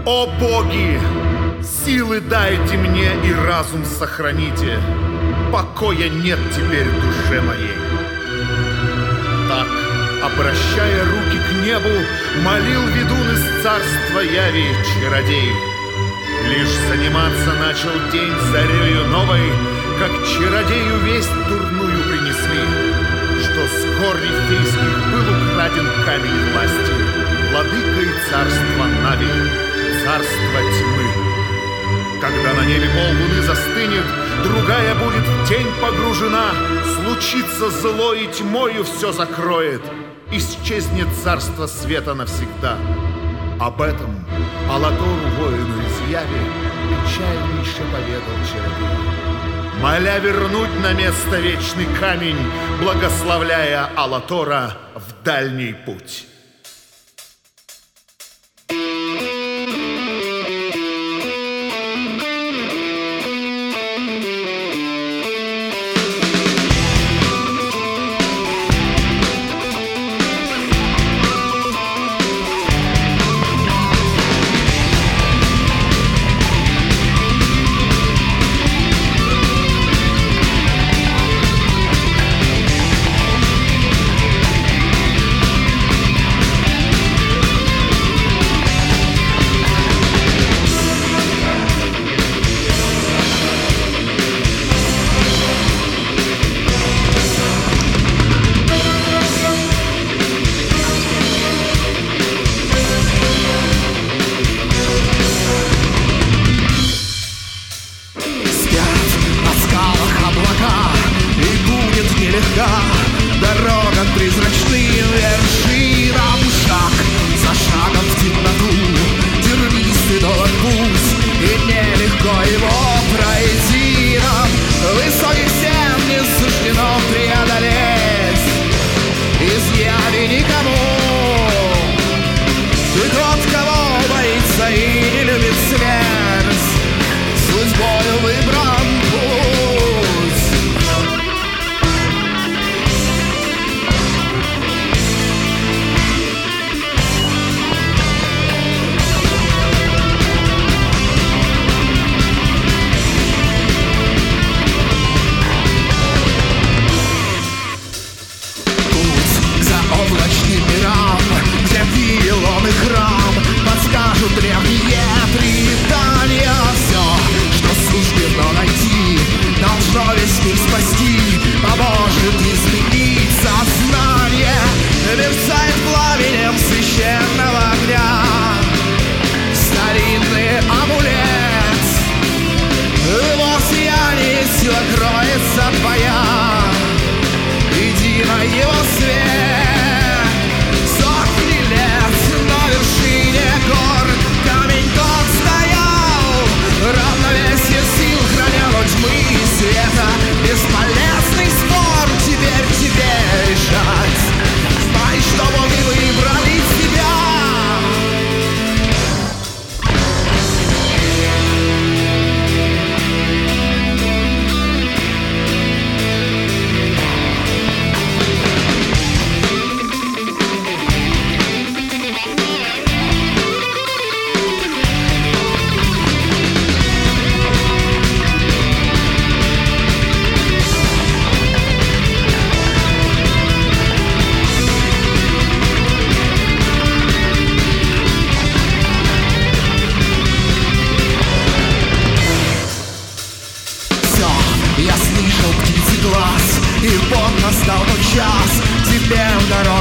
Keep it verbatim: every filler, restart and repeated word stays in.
О боги, силы дайте мне и разум сохраните, покоя нет теперь душе моей. Так, обращая руки к небу, молил ведун из царства Яви чародей. Лишь заниматься начал день зарею новой, как чародею весть дурную принесли, что с гор рифейских был украден камень власти, владыкой царства Нави, царства тьмы. Когда на небе поллуны застынет, другая будет в тень погружена, случится зло и тьмою все закроет, исчезнет царство света навсегда. Об этом Алатору, воину из Яви, печальнейше поведал чародей, моля вернуть на место вечный камень, благословляя Алатора в дальний путь. Дорога к призрачным вершинам, шаг за шагом в темноту, тернистый долг путь, и нелегко его пройти нам. Высоких стен не суждено преодолеть, из яви никому. Ты тот, кого боится и не любит смерть, судьбою выбран путь. Где Вавилон и храм подскажут древние предания. Все, что суждено найти, должно весь мир спасти, поможет изменить сознание. Мерцает пламенем священного огня старинный амулет. В его сиянии сила кроется твоя, иди на его свет. Равновесие сил храняло тьмы и света. Бесполезный спор теперь тебе решать. Знай, что боги выбрали тебя. И вот настал тот час, тебе в дорогу